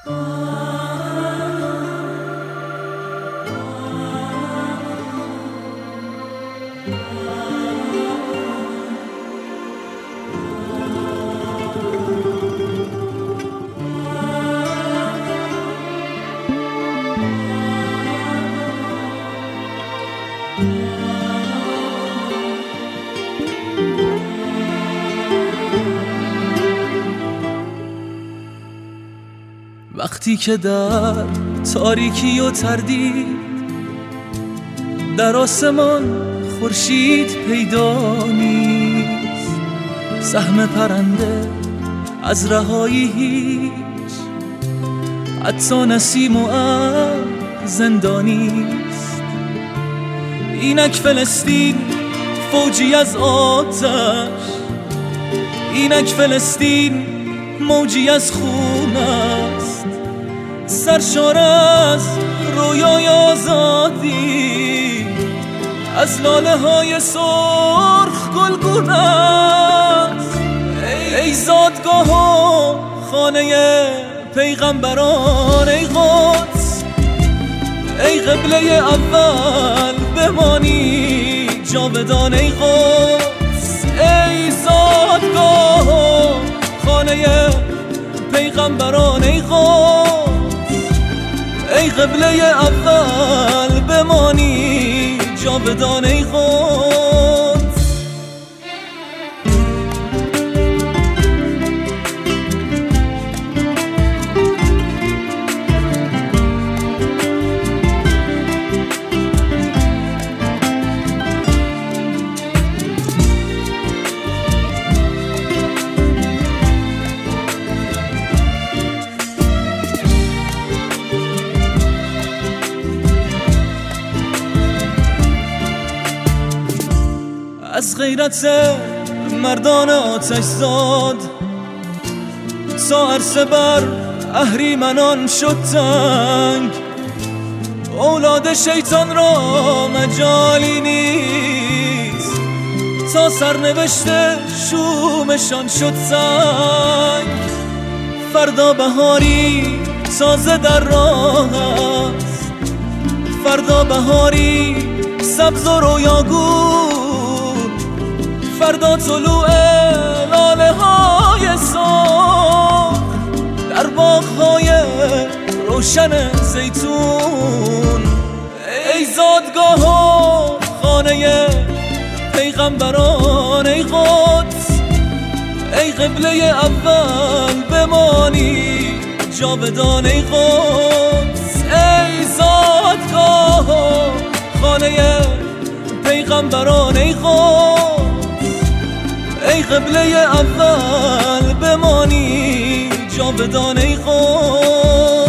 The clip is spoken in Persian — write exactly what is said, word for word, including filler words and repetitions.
وقتی که در تاریکی و تردید در آسمان خورشید پیدا نیست، سهم پرنده از رهایی هیچ، حتی نسیم و ابر زندانیست. اینک فلسطین فوجی از آتش، اینک فلسطین موجی از خون است، سرشار از رویای آزادی، از لاله های سرخ گلگون است. ای زادگاه و خانه پیغمبران، ای قدس، ای قبله اول بمانی جاودان، ای قدس، ای زادگاه و خانه پیغمبران، ای قدس، ای قبله اول بمانی جاودان، ای قدس. از غیرت مردان آتش زاد تا عرصه بر اهریمنان شد تنگ، اولاد شیطان را مجالی نیست تا سرنوشت شومشان شد سنگ. فردا بهاری تازه در راه است، فردا بهاری سبز و رویاگون، فردا طلوع لاله های سرخ در باغ های روشن زیتون. ای زادگاه و خانه پیغمبران، ای قدس، ای قبله اول بمانی جاودان، ای قدس، ای زادگاه و خانه پیغمبران، ای قدس، ای قبله اول بمانی جاودان، ای قدس.